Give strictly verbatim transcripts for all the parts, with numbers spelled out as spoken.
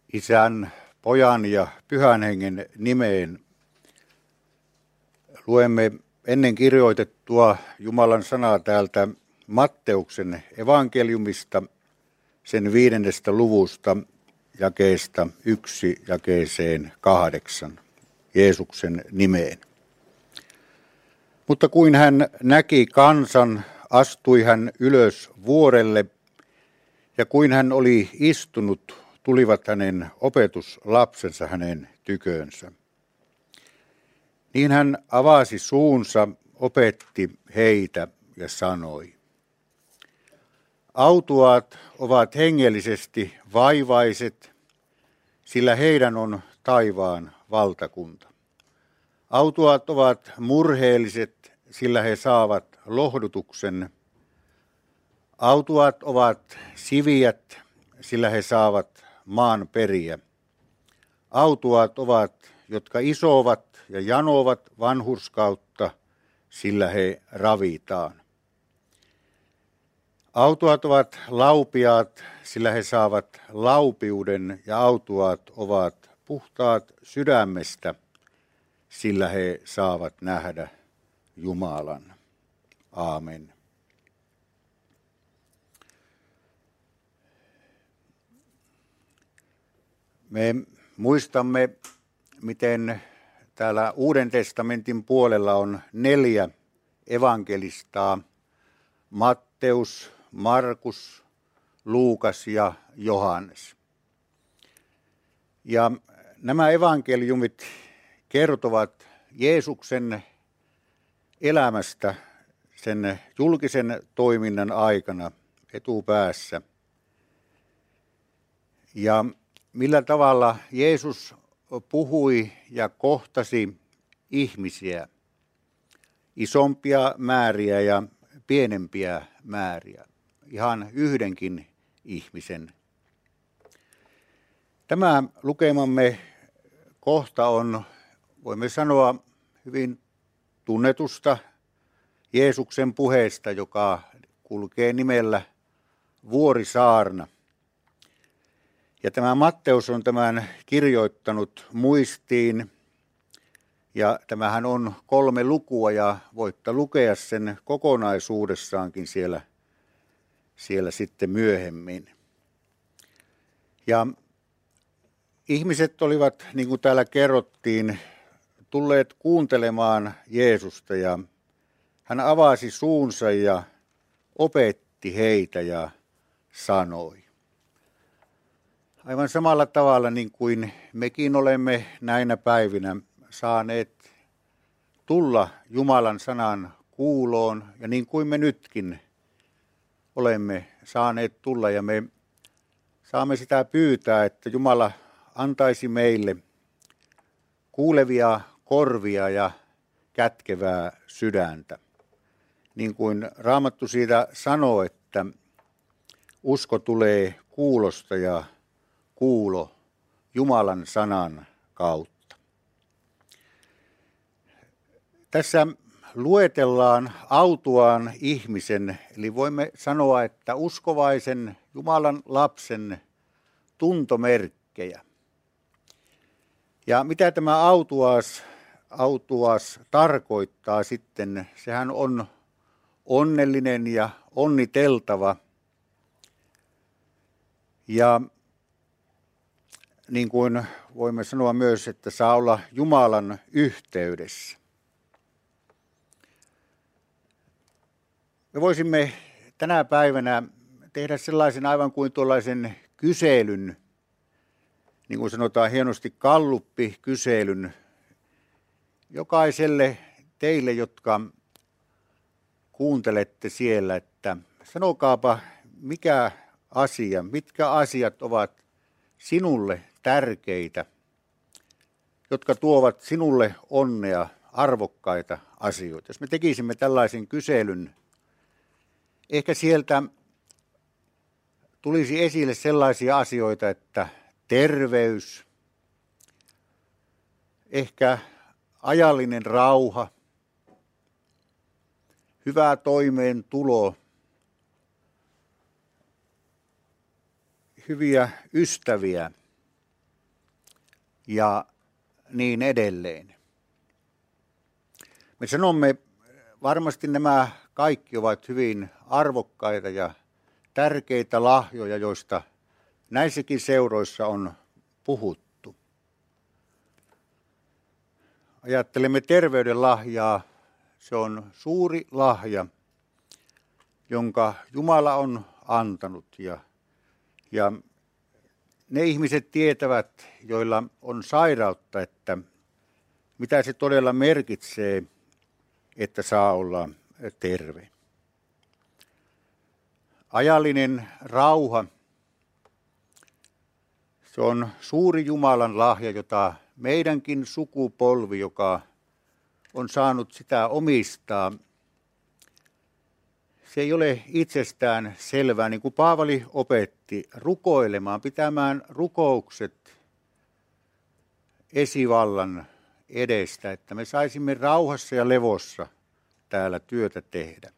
Isän, Pojan ja Pyhän Hengen nimeen luemme ennen kirjoitettua Jumalan sanaa täältä Matteuksen evankeliumista, sen viidennestä luvusta, jakeesta yksi jakeeseen kahdeksan, Jeesuksen nimeen. Mutta kuin hän näki kansan, astui hän ylös vuorelle, ja kuin hän oli istunut, tulivat hänen opetuslapsensa hänen tykönsä. Niin hän avasi suunsa, opetti heitä ja sanoi: Autuaat ovat hengellisesti vaivaiset, sillä heidän on taivaan valtakunta. Autuaat ovat murheelliset, sillä he saavat lohdutuksen. Autuaat ovat siviät, sillä he saavat maan periä. Autuaat ovat, jotka isovat ja janovat vanhurskautta, sillä he ravitaan. Autuaat ovat laupiaat, sillä he saavat laupiuden, ja autuaat ovat puhtaat sydämestä, sillä he saavat nähdä Jumalan. Aamen. Me muistamme, miten täällä Uuden testamentin puolella on neljä evankelistaa: Matteus, Markus, Luukas ja Johannes. Ja nämä evankeliumit kertovat Jeesuksen elämästä sen julkisen toiminnan aikana etupäässä. Ja millä tavalla Jeesus puhui ja kohtasi ihmisiä, isompia määriä ja pienempiä määriä, ihan yhdenkin ihmisen. Tämä lukemamme kohta on, voimme sanoa, hyvin tunnetusta Jeesuksen puheesta, joka kulkee nimellä Vuorisaarna. Ja tämä Matteus on tämän kirjoittanut muistiin, ja tämähän on kolme lukua, ja voitte lukea sen kokonaisuudessaankin siellä, siellä sitten myöhemmin. Ja ihmiset olivat, niin kuin täällä kerrottiin, tulleet kuuntelemaan Jeesusta, ja hän avasi suunsa ja opetti heitä ja sanoi. Aivan samalla tavalla niin kuin mekin olemme näinä päivinä saaneet tulla Jumalan sanan kuuloon, ja niin kuin me nytkin olemme saaneet tulla, ja me saamme sitä pyytää, että Jumala antaisi meille kuulevia korvia ja kätkevää sydäntä. Niin kuin Raamattu siitä sanoo, että usko tulee kuulosta ja kuulo Jumalan sanan kautta. Tässä luetellaan autuaan ihmisen, eli voimme sanoa, että uskovaisen Jumalan lapsen tuntomerkkejä. Ja mitä tämä autuas, autuas tarkoittaa sitten? Sehän on onnellinen ja onniteltava. Ja niin kuin voimme sanoa myös, että saa olla Jumalan yhteydessä. Me voisimme tänä päivänä tehdä sellaisen aivan kuin tuollaisen kyselyn, niin kuin sanotaan hienosti galluppi-kyselyn, jokaiselle teille, jotka kuuntelette siellä, että sanokaapa mikä asia, mitkä asiat ovat sinulle tärkeitä, jotka tuovat sinulle onnea, arvokkaita asioita. Jos me tekisimme tällaisen kyselyn, ehkä sieltä tulisi esille sellaisia asioita, että terveys, ehkä ajallinen rauha, hyvä toimeentulo, hyviä ystäviä, ja niin edelleen. Me sanomme, varmasti nämä kaikki ovat hyvin arvokkaita ja tärkeitä lahjoja, joista näissäkin seuroissa on puhuttu. Ajattelemme terveyden lahjaa, se on suuri lahja, jonka Jumala on antanut. Ja, ja ne ihmiset tietävät, joilla on sairautta, että mitä se todella merkitsee, että saa olla terve. Ajallinen rauha, se on suuri Jumalan lahja, jota meidänkin sukupolvi, joka on saanut sitä omistaa, se ei ole itsestään selvää, niin kuin Paavali opetti, rukoilemaan, pitämään rukoukset esivallan edestä, että me saisimme rauhassa ja levossa täällä työtä tehdä.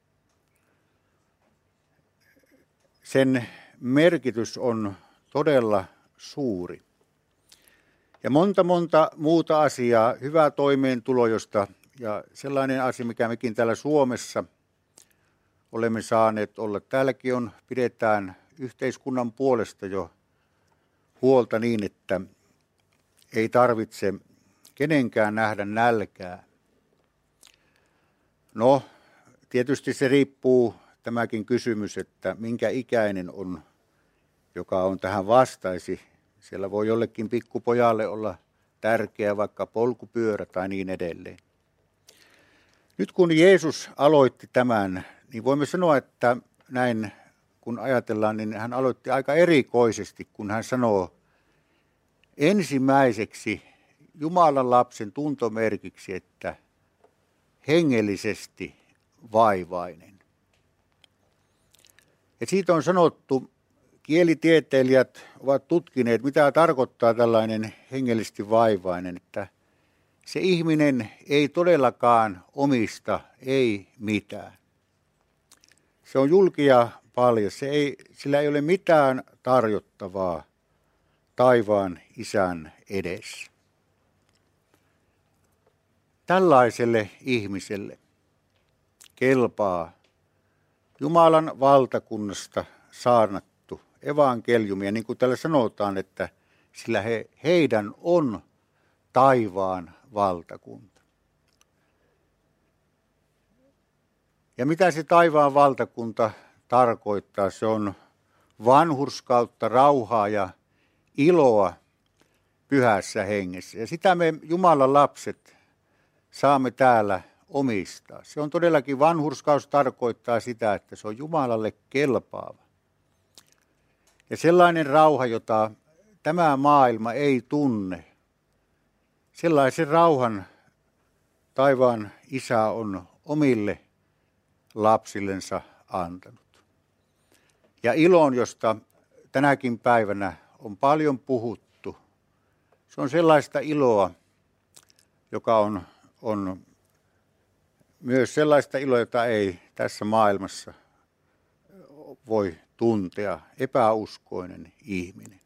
Sen merkitys on todella suuri. Ja monta monta muuta asiaa, hyvää toimeentulo, josta ja sellainen asia, mikä mekin täällä Suomessa olemme saaneet olla. Täälläkin on, pidetään yhteiskunnan puolesta jo huolta niin, että ei tarvitse kenenkään nähdä nälkää. No, tietysti se riippuu tämäkin kysymys, että minkä ikäinen on, joka on tähän vastaisi. Siellä voi jollekin pikkupojalle olla tärkeä vaikka polkupyörä tai niin edelleen. Nyt kun Jeesus aloitti tämän, niin voimme sanoa, että näin kun ajatellaan, niin hän aloitti aika erikoisesti, kun hän sanoo ensimmäiseksi Jumalan lapsen tuntomerkiksi, että hengellisesti vaivainen. Ja siitä on sanottu, kielitieteilijät ovat tutkineet, mitä tarkoittaa tällainen hengellisesti vaivainen, että se ihminen ei todellakaan omista, ei mitään. Se on julkia paljon, se ei, sillä ei ole mitään tarjottavaa taivaan isän edessä. Tällaiselle ihmiselle kelpaa Jumalan valtakunnasta saarnattu evankeliumi. Ja niin kuin täällä sanotaan, että sillä he, heidän on taivaan valtakunta. Ja mitä se taivaan valtakunta tarkoittaa? Se on vanhurskautta, rauhaa ja iloa pyhässä hengessä. Ja sitä me Jumalan lapset saamme täällä omistaa. Se on todellakin, vanhurskaus tarkoittaa sitä, että se on Jumalalle kelpaava. Ja sellainen rauha, jota tämä maailma ei tunne, sellaisen rauhan taivaan Isä on omille lapsillensa antanut. Ja ilon, josta tänäkin päivänä on paljon puhuttu, se on sellaista iloa, joka on, on myös sellaista iloa, jota ei tässä maailmassa voi tuntea epäuskoinen ihminen.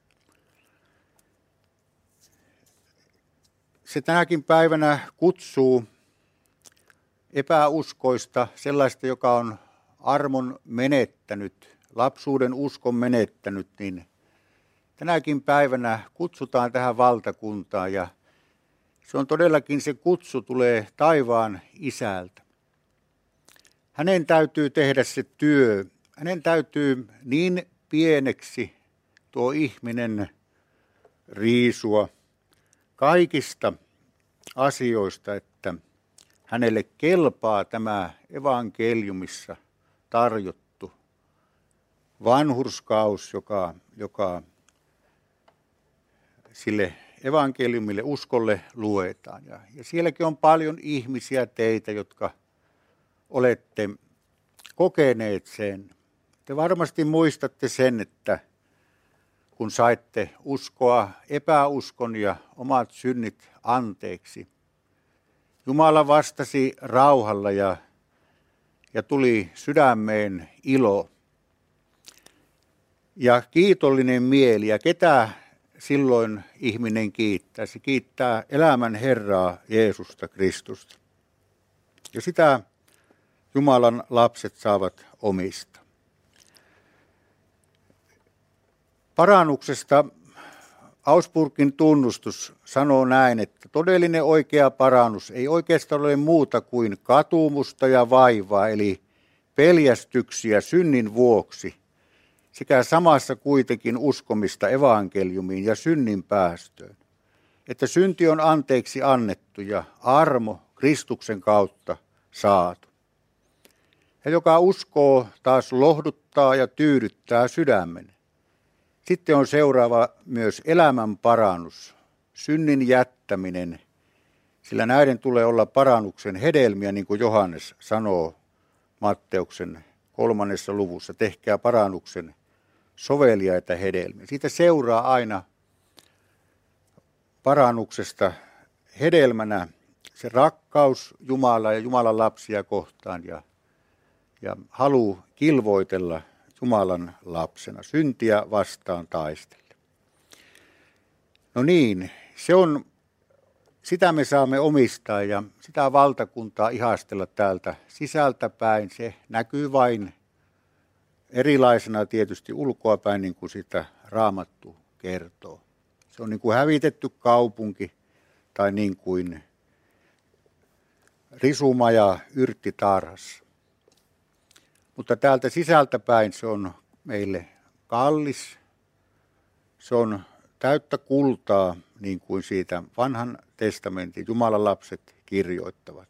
Se tänäkin päivänä kutsuu epäuskoista, sellaista, joka on armon menettänyt, lapsuuden uskon menettänyt, niin tänäkin päivänä kutsutaan tähän valtakuntaan ja se on todellakin, se kutsu tulee taivaan Isältä. Hänen täytyy tehdä se työ, hänen täytyy niin pieneksi tuo ihminen riisua kaikista asioista, että hänelle kelpaa tämä evankeliumissa tarjottu vanhurskaus, joka, joka sille evankeliumille, uskolle luetaan. Ja, ja sielläkin on paljon ihmisiä teitä, jotka olette kokeneet sen. Te varmasti muistatte sen, että kun saitte uskoa epäuskon ja omat synnit anteeksi, Jumala vastasi rauhalla ja, ja tuli sydämeen ilo ja kiitollinen mieli. Ja ketä silloin ihminen kiittää? Se kiittää elämän Herraa Jeesusta Kristusta. Ja sitä Jumalan lapset saavat omista. Parannuksesta Augsburgin tunnustus sanoo näin, että todellinen oikea parannus ei oikeastaan ole muuta kuin katumusta ja vaivaa, eli peljästyksiä synnin vuoksi, sekä samassa kuitenkin uskomista evankeliumiin ja synnin päästöön, että synti on anteeksi annettu ja armo Kristuksen kautta saatu. Ja joka uskoo taas lohduttaa ja tyydyttää sydämen. Sitten on seuraava myös elämän parannus, synnin jättäminen, sillä näiden tulee olla parannuksen hedelmiä, niin kuin Johannes sanoo Matteuksen kolmannessa luvussa, tehkää parannuksen soveliaita hedelmiä. Siitä seuraa aina parannuksesta hedelmänä se rakkaus Jumalaa ja Jumalan lapsia kohtaan ja, ja halu kilvoitella Jumalan lapsena, syntiä vastaan taistella. No niin, se on, sitä me saamme omistaa ja sitä valtakuntaa ihastella täältä sisältäpäin. Se näkyy vain erilaisena tietysti ulkoapäin, niin kuin sitä Raamattu kertoo. Se on niin kuin hävitetty kaupunki tai niin kuin risumaja yrttitarhassa. Mutta täältä sisältäpäin se on meille kallis, se on täyttä kultaa, niin kuin siitä vanhan testamentin Jumalan lapset kirjoittavat.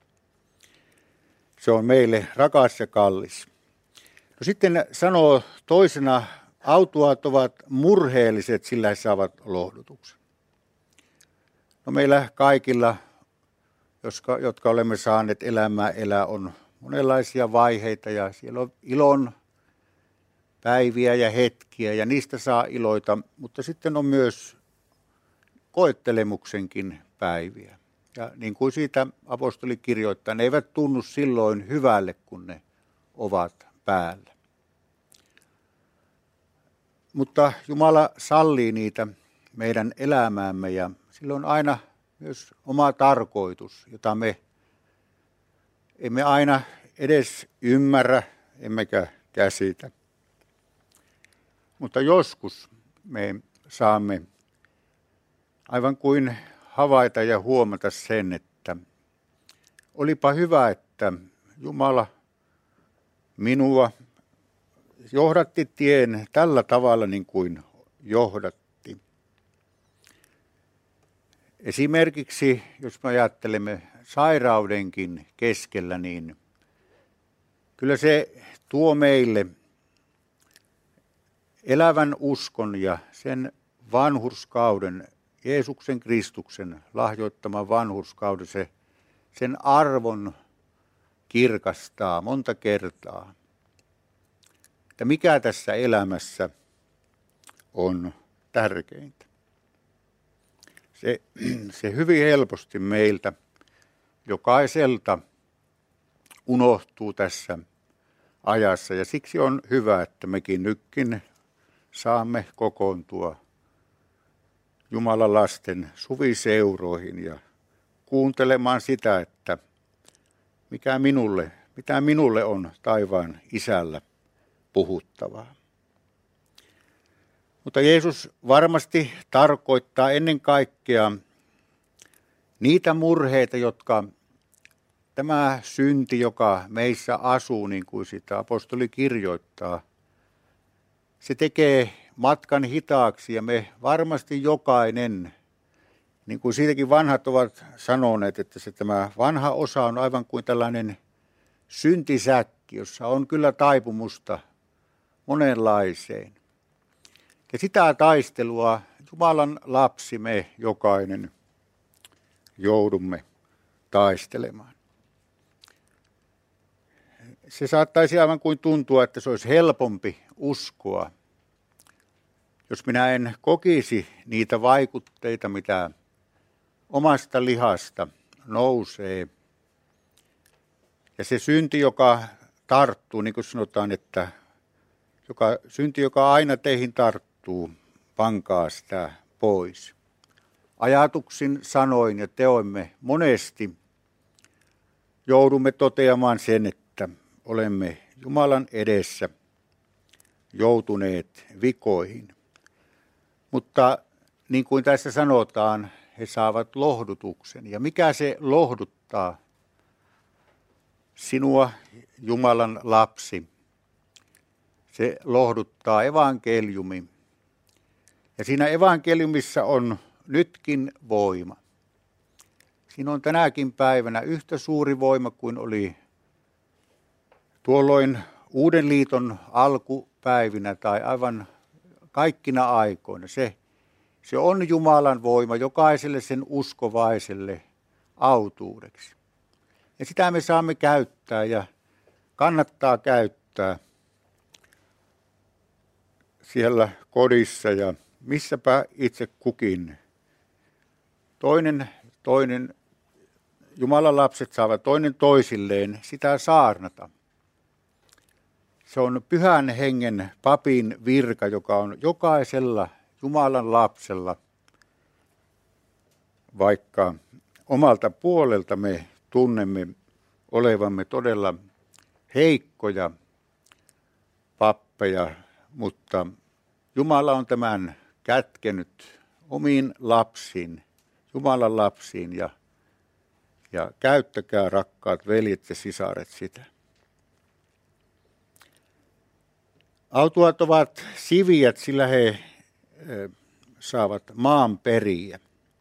Se on meille rakas ja kallis. No sitten sanoo toisena, autuaat ovat murheelliset, sillä he saavat lohdutuksen. No meillä kaikilla, jotka, jotka olemme saaneet elämää elää, on monenlaisia vaiheita ja siellä on ilon päiviä ja hetkiä ja niistä saa iloita, mutta sitten on myös koettelemuksenkin päiviä. Ja niin kuin siitä apostoli kirjoittaa, ne eivät tunnu silloin hyvälle, kun ne ovat päällä. Mutta Jumala sallii niitä meidän elämäämme ja sillä on aina myös oma tarkoitus, jota me emme aina edes ymmärrä, emmekä käsitä. Mutta joskus me saamme aivan kuin havaita ja huomata sen, että olipa hyvä, että Jumala minua johdatti tien tällä tavalla niin kuin johdatti. Esimerkiksi, jos me ajattelemme sairaudenkin keskellä, niin kyllä se tuo meille elävän uskon ja sen vanhurskauden, Jeesuksen Kristuksen lahjoittaman vanhurskauden, se, sen arvon kirkastaa monta kertaa. Että mikä tässä elämässä on tärkeintä. Se, se hyvin helposti meiltä jokaiselta unohtuu tässä ajassa ja siksi on hyvä, että mekin nytkin saamme kokoontua Jumalan lasten suviseuroihin ja kuuntelemaan sitä, että mikä minulle, mitä minulle on taivaan Isällä puhuttavaa. Mutta Jeesus varmasti tarkoittaa ennen kaikkea niitä murheita, jotka tämä synti, joka meissä asuu, niin kuin sitä apostoli kirjoittaa, se tekee matkan hitaaksi ja me varmasti jokainen, niin kuin siitäkin vanhat ovat sanoneet, että se tämä vanha osa on aivan kuin tällainen syntisäkki, jossa on kyllä taipumusta monenlaiseen. Ja sitä taistelua Jumalan lapsi me jokainen joudumme taistelemaan. Se saattaisi aivan kuin tuntua, että se olisi helpompi uskoa, jos minä en kokisi niitä vaikutteita, mitä omasta lihasta nousee. Ja se synti, joka tarttuu, niin kuin sanotaan, että joka, synti, joka aina teihin tarttuu, pankaa sitä pois. Ajatuksin, sanoin ja teoimme monesti joudumme toteamaan sen, että olemme Jumalan edessä joutuneet vikoihin. Mutta niin kuin tässä sanotaan, he saavat lohdutuksen. Ja mikä se lohduttaa sinua, Jumalan lapsi? Se lohduttaa evankeliumi. Ja siinä evankeliumissa on nytkin voima. Siinä on tänäkin päivänä yhtä suuri voima kuin oli tuolloin Uuden liiton alkupäivinä tai aivan kaikkina aikoina. Se, se on Jumalan voima jokaiselle sen uskovaiselle autuudeksi. Ja sitä me saamme käyttää ja kannattaa käyttää siellä kodissa ja missäpä itse kukin. Toinen, toinen, Jumalan lapset saavat toinen toisilleen sitä saarnata. Se on pyhän hengen papin virka, joka on jokaisella Jumalan lapsella, vaikka omalta puolelta me tunnemme olevamme todella heikkoja pappeja, mutta Jumala on tämän kätkenyt omiin lapsiin, Jumalan lapsiin, ja, ja käyttäkää, rakkaat veljet ja sisaret, sitä. Autuaat ovat siviät, sillä he e, saavat maan periä.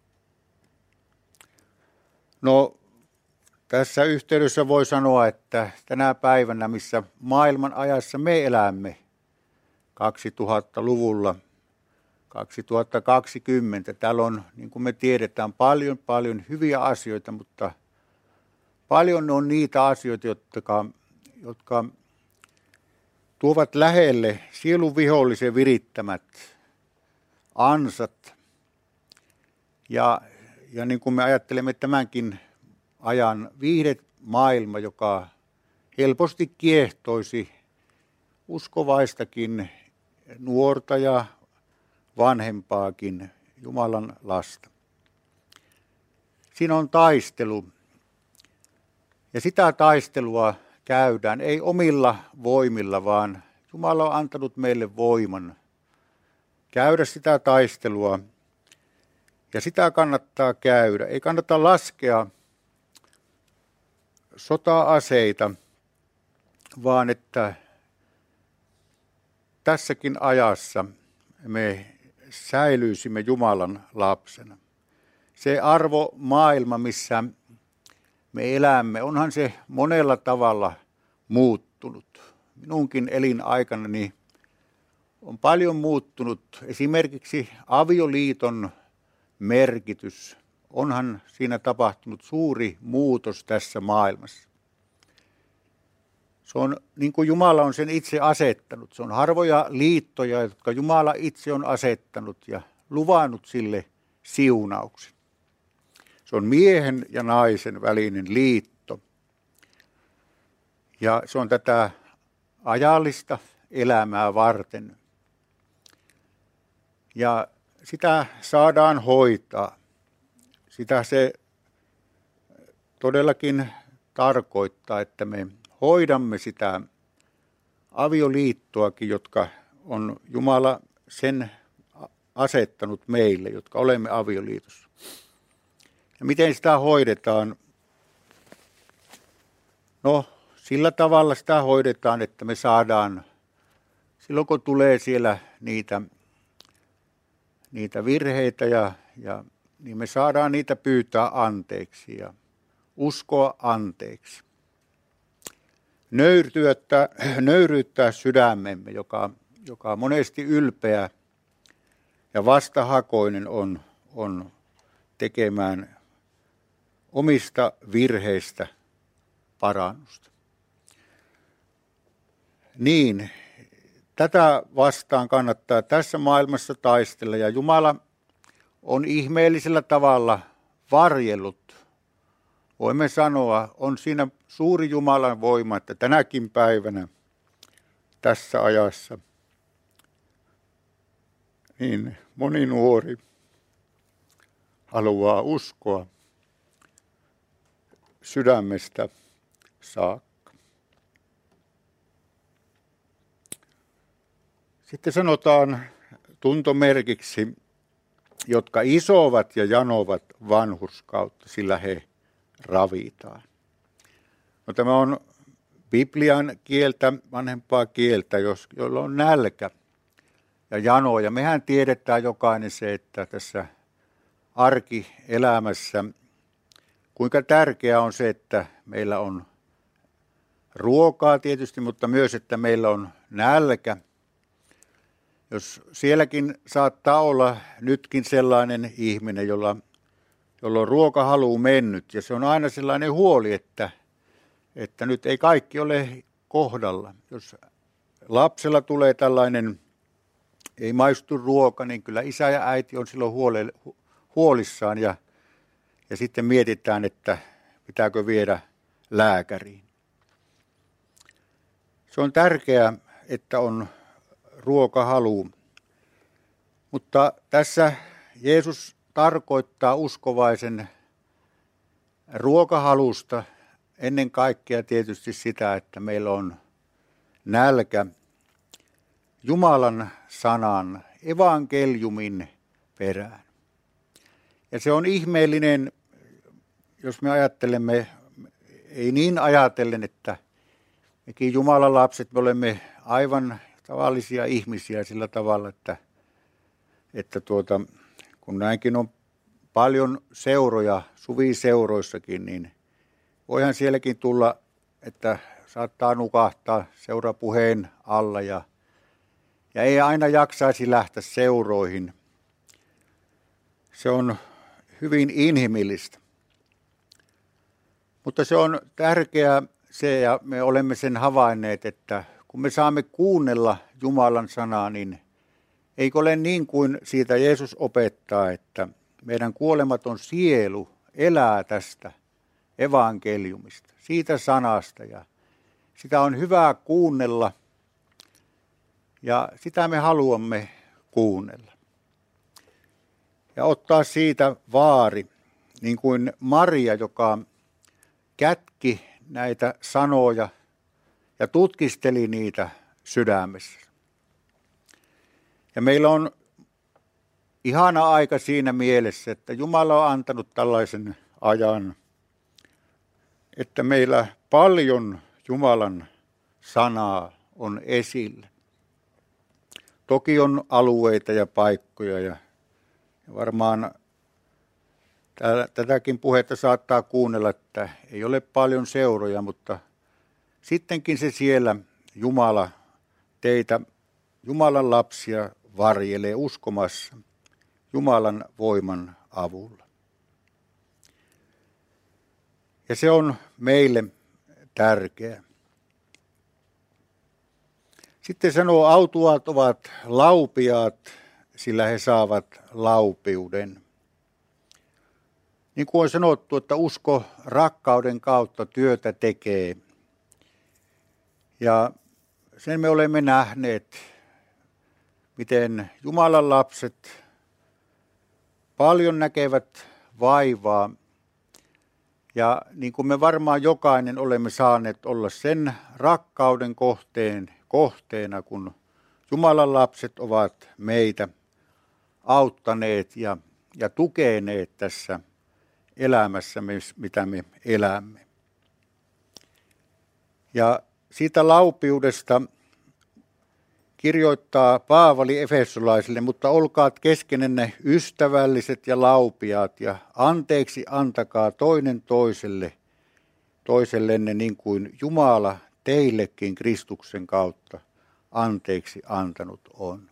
No, tässä yhteydessä voi sanoa, että tänä päivänä, missä maailman ajassa me elämme, kaksituhattaluvulla, kaksituhattakaksikymmentä. Täällä on, niin kuin me tiedetään, paljon, paljon hyviä asioita, mutta paljon on niitä asioita, jotka, jotka tuovat lähelle sielun vihollisen virittämät ansat. Ja, ja niin kuin me ajattelemme tämänkin ajan viihdemaailma, joka helposti kiehtoisi uskovaistakin nuorta ja vanhempaakin Jumalan lasta. Siinä on taistelu. Ja sitä taistelua käydään ei omilla voimilla, vaan Jumala on antanut meille voiman käydä sitä taistelua. Ja sitä kannattaa käydä. Ei kannata laskea sota-aseita, vaan että tässäkin ajassa me säilyisimme Jumalan lapsena. Se arvomaailma, missä me elämme, onhan se monella tavalla muuttunut. Minunkin elinaikanani on paljon muuttunut. Esimerkiksi avioliiton merkitys. Onhan siinä tapahtunut suuri muutos tässä maailmassa. Se on niin kuin Jumala on sen itse asettanut. Se on harvoja liittoja, jotka Jumala itse on asettanut ja luvannut sille siunauksen. Se on miehen ja naisen välinen liitto. Ja se on tätä ajallista elämää varten. Ja sitä saadaan hoitaa. Sitä se todellakin tarkoittaa, että me hoidamme sitä avioliittoakin, jotka on Jumala sen asettanut meille, jotka olemme avioliitossa. Ja miten sitä hoidetaan? No, sillä tavalla sitä hoidetaan, että me saadaan, silloin kun tulee siellä niitä, niitä virheitä, ja, ja, niin me saadaan niitä pyytää anteeksi ja uskoa anteeksi. Nöyryyttää, nöyryyttää sydämemme, joka, joka monesti ylpeä ja vastahakoinen on, on tekemään omista virheistä parannusta. Niin, tätä vastaan kannattaa tässä maailmassa taistella, ja Jumala on ihmeellisellä tavalla varjellut. Voimme sanoa, on siinä suuri Jumalan voima, että tänäkin päivänä tässä ajassa niin moni nuori haluaa uskoa sydämestä saakka. Sitten sanotaan tuntomerkiksi, jotka isovat ja janovat vanhurskautta, sillä he ravitaan. No, tämä on Biblian kieltä, vanhempaa kieltä, jos, jolla on nälkä ja jano. Ja mehän tiedetään jokainen se, että tässä arkielämässä, kuinka tärkeää on se, että meillä on ruokaa tietysti, mutta myös, että meillä on nälkä. Jos sielläkin saattaa olla nytkin sellainen ihminen, jolla, jolla on ruokahalu mennyt, ja se on aina sellainen huoli, että, että nyt ei kaikki ole kohdalla. Jos lapsella tulee tällainen, ei maistu ruoka, niin kyllä isä ja äiti on silloin huole, huolissaan, ja, ja sitten mietitään, että pitääkö viedä lääkäriin. Se on tärkeää, että on ruokahalu. Mutta tässä Jeesus tarkoittaa uskovaisen ruokahalusta ennen kaikkea tietysti sitä, että meillä on nälkä Jumalan sanan, evankeliumin perään. Ja se on ihmeellinen, jos me ajattelemme, ei niin ajatellen, että mekin Jumalan lapset, me olemme aivan tavallisia ihmisiä sillä tavalla, että, että tuota, kun näinkin on paljon seuroja, suviseuroissakin, niin voihan sielläkin tulla, että saattaa nukahtaa seurapuheen alla ja, ja ei aina jaksaisi lähteä seuroihin. Se on hyvin inhimillistä. Mutta se on tärkeää se, ja me olemme sen havainneet, että kun me saamme kuunnella Jumalan sanaa, niin eikö ole niin kuin siitä Jeesus opettaa, että meidän kuolematon sielu elää tästä evankeliumista, siitä sanasta, ja sitä on hyvä kuunnella, ja sitä me haluamme kuunnella. Ja ottaa siitä vaari, niin kuin Maria, joka kätki näitä sanoja ja tutkisteli niitä sydämessä. Ja meillä on ihana aika siinä mielessä, että Jumala on antanut tällaisen ajan, että meillä paljon Jumalan sanaa on esillä. Toki on alueita ja paikkoja, ja varmaan tätäkin puhetta saattaa kuunnella, että ei ole paljon seuroja, mutta sittenkin se siellä Jumala teitä, Jumalan lapsia varjelee uskomassa Jumalan voiman avulla. Ja se on meille tärkeä. Sitten sanoo, autuaat ovat laupiaat, sillä he saavat laupiuden. Niin kuin on sanottu, että usko rakkauden kautta työtä tekee. Ja sen me olemme nähneet, miten Jumalan lapset paljon näkevät vaivaa. Ja niin kuin me varmaan jokainen olemme saaneet olla sen rakkauden kohteen, kohteena, kun Jumalan lapset ovat meitä auttaneet ja, ja tukeneet tässä elämässä, mitä me elämme. Ja siitä laupiudesta kirjoittaa Paavali efesolaisille, mutta olkaat keskenenne ystävälliset ja laupiaat ja anteeksi antakaa toinen toiselle, toisellenne niin kuin Jumala teillekin Kristuksen kautta anteeksi antanut on.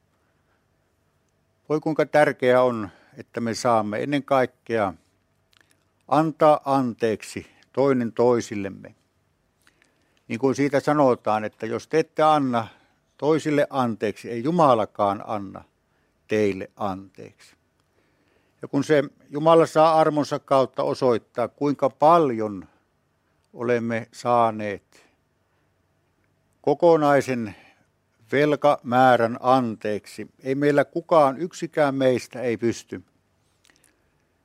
Voi kuinka tärkeää on, että me saamme ennen kaikkea antaa anteeksi toinen toisillemme. Niin kuin siitä sanotaan, että jos te ette anna toisille anteeksi, ei Jumalakaan anna teille anteeksi. Ja kun se Jumala saa armonsa kautta osoittaa, kuinka paljon olemme saaneet kokonaisen velkamäärän anteeksi, ei meillä kukaan, yksikään meistä ei pysty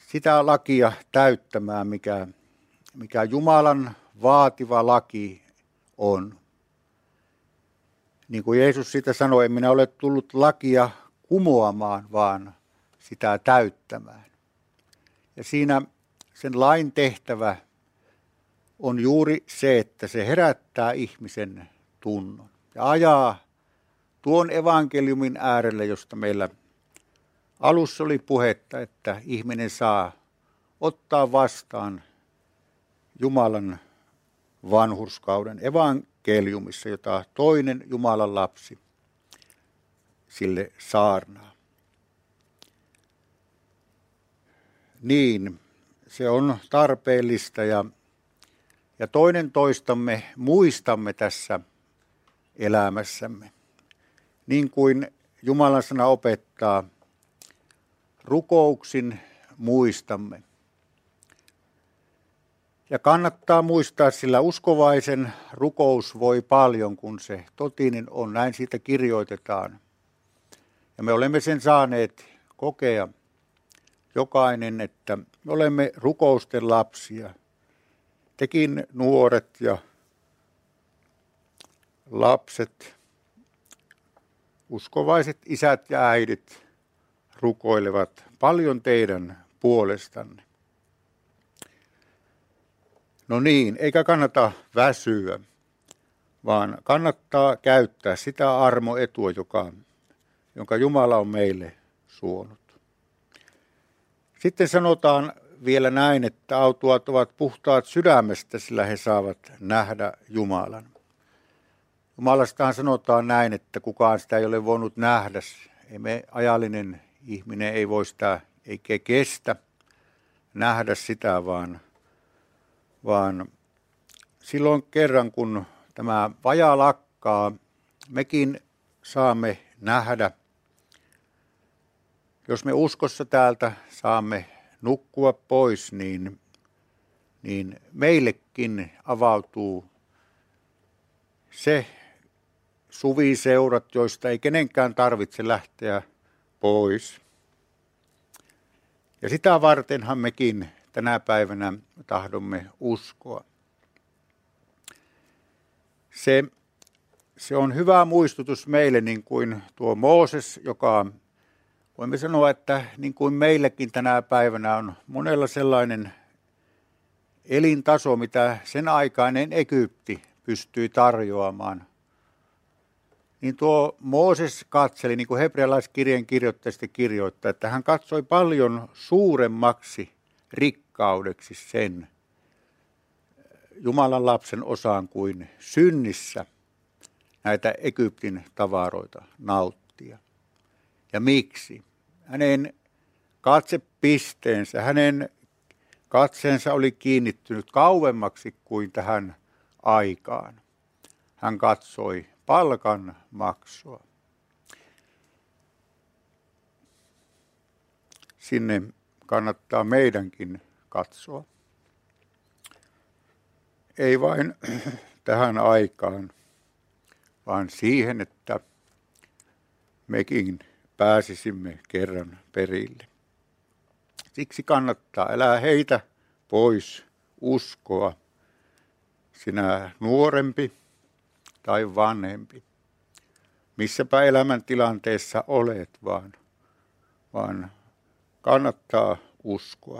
sitä lakia täyttämään, mikä, mikä Jumalan vaativa laki on. Niin kuin Jeesus sitä sanoi, en minä ole tullut lakia kumoamaan, vaan sitä täyttämään. Ja siinä sen lain tehtävä on juuri se, että se herättää ihmisen tunnon ja ajaa tuon evankeliumin äärelle, josta meillä alussa oli puhetta, että ihminen saa ottaa vastaan Jumalan vanhurskauden evankeliumissa, jota toinen Jumalan lapsi sille saarnaa. Niin, se on tarpeellista ja, ja toinen toistamme muistamme tässä elämässämme. Niin kuin Jumalan sana opettaa, rukouksin muistamme. Ja kannattaa muistaa, sillä uskovaisen rukous voi paljon, kun se totinen on. Näin siitä kirjoitetaan. Ja me olemme sen saaneet kokea jokainen, että me olemme rukousten lapsia. Tekin nuoret ja lapset, uskovaiset isät ja äidit rukoilevat paljon teidän puolestanne. No niin, eikä kannata väsyä, vaan kannattaa käyttää sitä armoetua, joka, jonka Jumala on meille suonut. Sitten sanotaan vielä näin, että autuaat ovat puhtaat sydämestä, sillä he saavat nähdä Jumalan. Jumalastahan sanotaan näin, että kukaan sitä ei ole voinut nähdä. Ei me ajallinen ihminen ei voi sitä, eikä kestä nähdä sitä, vaan, vaan silloin kerran, kun tämä vaja lakkaa, mekin saamme nähdä. Jos me uskossa täältä saamme nukkua pois, niin, niin meillekin avautuu se suviseurat, joista ei kenenkään tarvitse lähteä pois. Ja sitä vartenhan mekin tänä päivänä tahdomme uskoa. Se, se on hyvä muistutus meille, niin kuin tuo Mooses, joka voimme sanoa, että niin kuin meillekin tänä päivänä on monella sellainen elintaso, mitä sen aikainen Egypti pystyi tarjoamaan. Niin tuo Mooses katseli, niin kuin hebrealaiskirjeen kirjoittaja sitten kirjoittaa, että hän katsoi paljon suuremmaksi rikkaudeksi sen Jumalan lapsen osaan kuin synnissä näitä Egyptin tavaroita nauttia. Ja miksi? Hänen katsepisteensä, hänen katseensa oli kiinnittynyt kauemmaksi kuin tähän aikaan. Hän katsoi palkan maksua. Sinne kannattaa meidänkin katsoa. Ei vain tähän aikaan, vaan siihen, että mekin pääsisimme kerran perille. Siksi kannattaa, älä heitä pois uskoa, sinä nuorempi tai vanhempi, missäpä elämäntilanteessa olet, vaan, vaan kannattaa uskoa.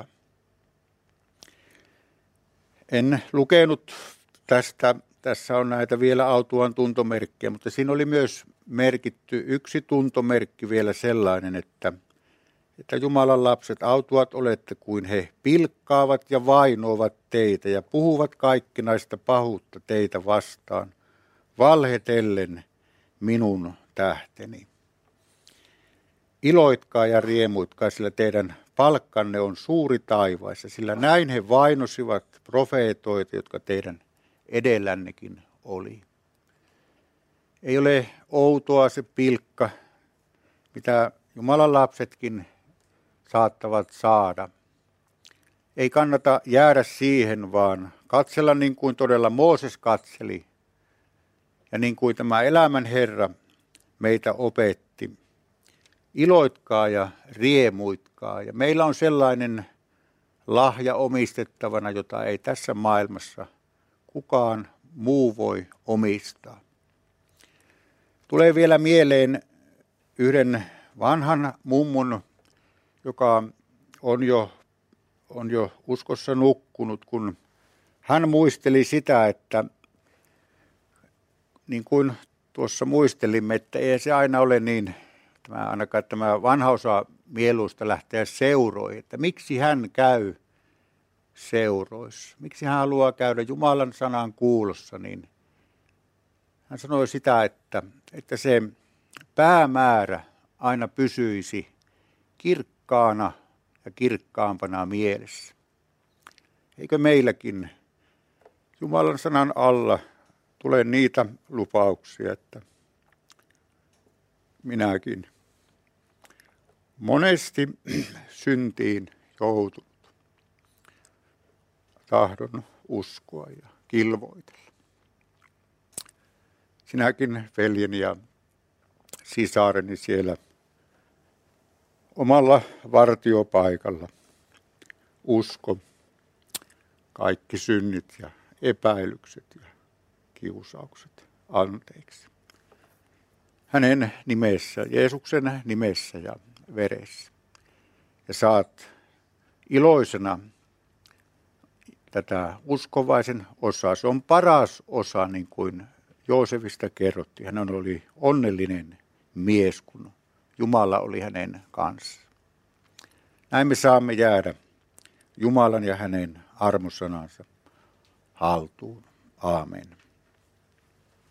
En lukenut tästä, tässä on näitä vielä autuaan tuntomerkkejä, mutta siinä oli myös merkitty yksi tuntomerkki vielä sellainen, että, että Jumalan lapset, autuat olette kuin he pilkkaavat ja vainoavat teitä ja puhuvat kaikkinaista pahuutta teitä vastaan, valhetellen minun tähteni. Iloitkaa ja riemuitkaa, sillä teidän palkkanne on suuri taivaissa, sillä näin he vainosivat profeetoita, jotka teidän edellännekin oli. Ei ole outoa se pilkka, mitä Jumalan lapsetkin saattavat saada. Ei kannata jäädä siihen, vaan katsella niin kuin todella Mooses katseli ja niin kuin tämä elämän Herra meitä opetti. Iloitkaa ja riemuitkaa. Ja meillä on sellainen lahja omistettavana, jota ei tässä maailmassa kukaan muu voi omistaa. Tulee vielä mieleen yhden vanhan mummun, joka on jo, on jo uskossa nukkunut, kun hän muisteli sitä, että niin kuin tuossa muistelimme, että ei se aina ole niin, tämä, ainakaan tämä vanha osa mieluista lähteä seuroihin, että miksi hän käy seuroissa, miksi hän haluaa käydä Jumalan sanan kuulossa, niin hän sanoi sitä, että, että se päämäärä aina pysyisi kirkkaana ja kirkkaampana mielessä. Eikö meilläkin Jumalan sanan alla tule niitä lupauksia, että minäkin monesti syntiin joutunut. Tahdon uskoa ja kilvoitella. Sinäkin, veljeni ja sisareni, siellä omalla vartiopaikalla usko kaikki synnit ja epäilykset ja kiusaukset anteeksi. Hänen nimessä, Jeesuksen nimessä ja veressä. Ja saat iloisena tätä uskovaisen osaa. Se on paras osa, niin kuin Joosefista kerrottiin. Hän oli onnellinen mies, kun Jumala oli hänen kanssaan. Näin me saamme jäädä Jumalan ja hänen armosanansa haltuun. Aamen.